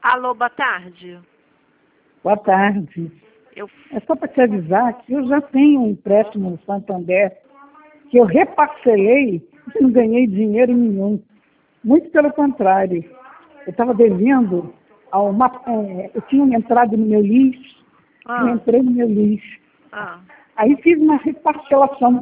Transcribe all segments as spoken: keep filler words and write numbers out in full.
Alô, boa tarde. Boa tarde. Eu... É só para te avisar que eu já tenho um empréstimo no Santander que eu reparcelei e não ganhei dinheiro nenhum. Muito pelo contrário. Eu estava devendo a uma... É, eu tinha entrado no meu lixo, Ah. eu entrei no meu lixo. Ah. Aí fiz uma reparcelação.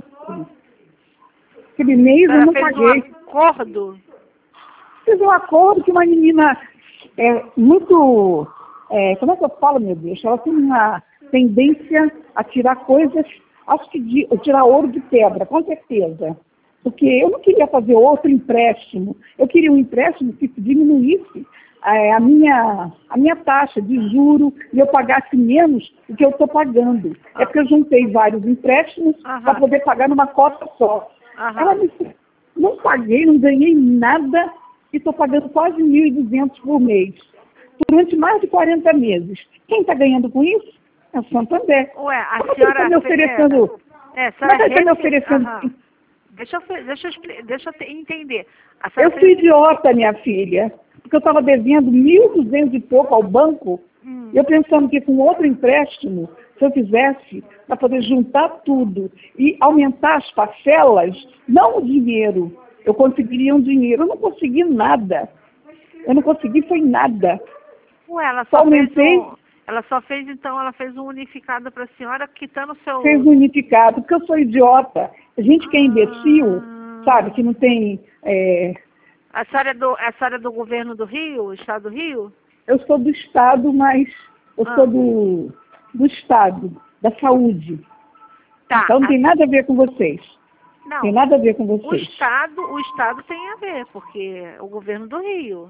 Aquele mês eu não fez paguei. um acordo? Fiz um acordo que uma menina é, muito... É, como é que eu falo, meu Deus? Ela tem uma tendência a tirar coisas, acho que de, tirar ouro de pedra, com certeza. Porque eu não queria fazer outro empréstimo. Eu queria um empréstimo que diminuísse é, a, minha, a minha taxa de juro e eu pagasse menos do que eu estou pagando. Ah. É porque eu juntei vários empréstimos para poder pagar numa cota só. Aham. Ela me disse, não paguei, não ganhei nada e estou pagando quase mil e duzentos por mês. Durante mais de quarenta meses. Quem está ganhando com isso? É o Santander. Ué, a Como senhora... está me oferecendo? É, é, Como é que rece... está me oferecendo? Aham. Deixa eu, deixa eu, deixa eu entender. Eu fez... fui idiota, minha filha, porque eu estava devendo mil e duzentos e pouco ao banco, hum. eu pensando que com outro empréstimo, se eu fizesse, para poder juntar tudo e aumentar as parcelas, não o dinheiro, eu conseguiria um dinheiro. Eu não consegui nada. Eu não consegui, foi nada. Ué, ela só, só aumentei. Um, ela só fez, então, ela fez um unificado para a senhora, quitando o seu... Fez um unificado, porque eu sou idiota. A gente que é imbecil, ah. sabe, que não tem... É... A senhora é do, a senhora é do governo do Rio, Estado do Rio? Eu sou do Estado, mas eu ah. sou do, do Estado, da saúde. Tá. Então não tem nada a ver com vocês. Não. Tem nada a ver com vocês. O Estado, o Estado tem a ver, porque é o governo do Rio.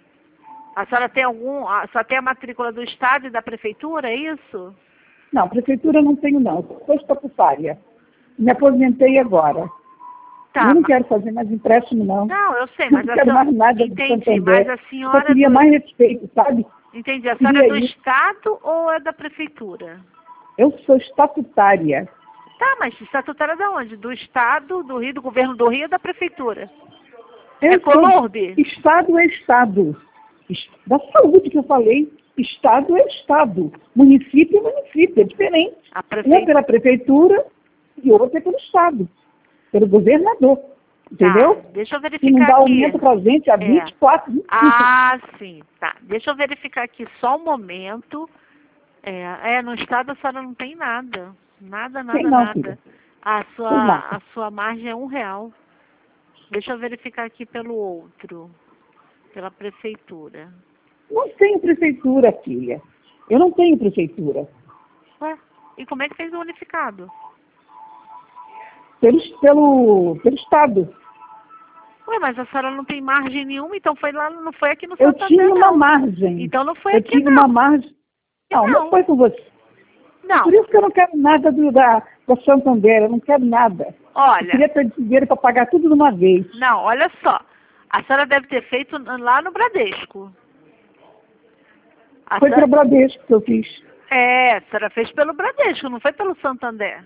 A senhora tem algum... A senhora tem a matrícula do Estado e da Prefeitura, é isso? Não, Prefeitura não tenho não. Sou estatutária. Me aposentei agora. Tá, eu não mas... quero fazer mais empréstimo, não. Não, eu sei, mas não a quero senhora... mais nada Entendi, do Santander. mas a senhora... Eu queria do... mais respeito, sabe? Entendi. A senhora é do isso. Estado ou é da Prefeitura? Eu sou estatutária. Tá, mas estatutária de onde? Do Estado, do Rio, do governo do Rio ou da Prefeitura? Eu é Colorbe? Estado é Estado. Da saúde que eu falei, Estado é Estado. Município é município, é diferente. A prefe... Um é pela Prefeitura e outro é pelo Estado, pelo governador. Entendeu? Tá, deixa eu verificar e não dá aqui. aumento para a gente a é. vinte e quatro, vinte e cinco. Ah, sim, tá. Deixa eu verificar aqui só um momento. É, é no Estado a senhora não tem nada. Nada, nada, não, nada. Filha. A sua, a sua margem é um real. Deixa eu verificar aqui pelo outro. Pela Prefeitura. Não tenho Prefeitura, filha. Eu não tenho Prefeitura. Ué, e como é que fez o unificado? Pelo, pelo, pelo Estado. Ué, mas a senhora não tem margem nenhuma, então foi lá, não foi aqui no Eu Santander, tinha uma não. margem. Então não foi eu aqui, tinha não. uma margem. Não, não, não foi com você. Não. Por isso que eu não quero nada do, da, da Santander, eu não quero nada. Olha. Eu queria ter dinheiro para pagar tudo de uma vez. Não, olha só. A senhora deve ter feito lá no Bradesco. A foi senhora... pelo Bradesco que eu fiz. É, a senhora fez pelo Bradesco, não foi pelo Santander.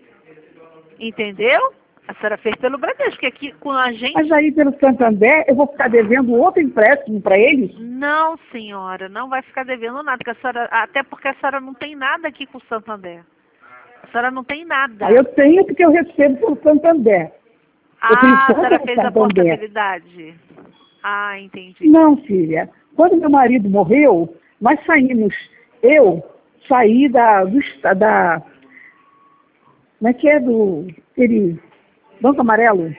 Entendeu? A senhora fez pelo Bradesco, que aqui com a gente... Mas aí pelo Santander eu vou ficar devendo outro empréstimo para eles? Não, senhora, não vai ficar devendo nada, porque a senhora, até porque a senhora não tem nada aqui com o Santander. A senhora não tem nada. Aí eu tenho porque eu recebo pelo Santander. Ah, a senhora fez a portabilidade. Ah, entendi. Não, filha. Quando meu marido morreu, nós saímos. Eu saí da... Do, da como é que é do... Aquele Banco Amarelo?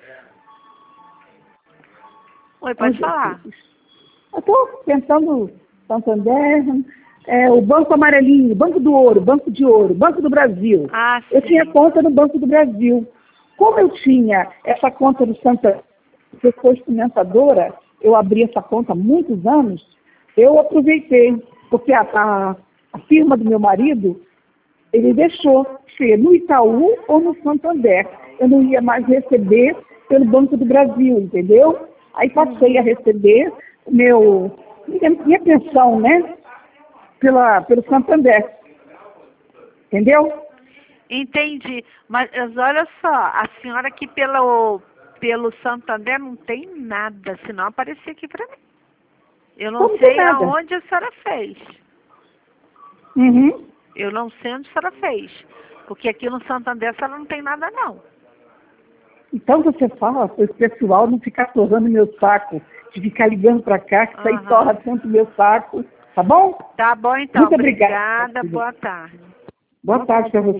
Oi, pode falar. Eu estou pensando Santander, é, o Banco Amarelinho, Banco do Ouro, Banco de Ouro, Banco do Brasil. Ah, eu tinha conta no Banco do Brasil. Como eu tinha essa conta do Santander, porque eu sou experimentadora, eu abri essa conta há muitos anos, eu aproveitei, porque a, a, a firma do meu marido, ele deixou ser no Itaú ou no Santander. Eu não ia mais receber pelo Banco do Brasil, entendeu? Aí passei a receber meu, minha, minha pensão, né? Pela, pelo Santander. Entendeu? Entendi. Mas olha só, a senhora aqui pelo, pelo Santander não tem nada, senão aparecia aqui para mim. Eu não Como sei nada. aonde a senhora fez. Uhum. Eu não sei onde a senhora fez. Porque aqui no Santander a senhora não tem nada, não. Então você fala para esse pessoal não ficar torrando meu saco, de ficar ligando para cá, que isso aí Aham. torra tanto meu saco, tá bom? Tá bom, então. Muito obrigada. Obrigada. Boa tarde. Boa tarde para você.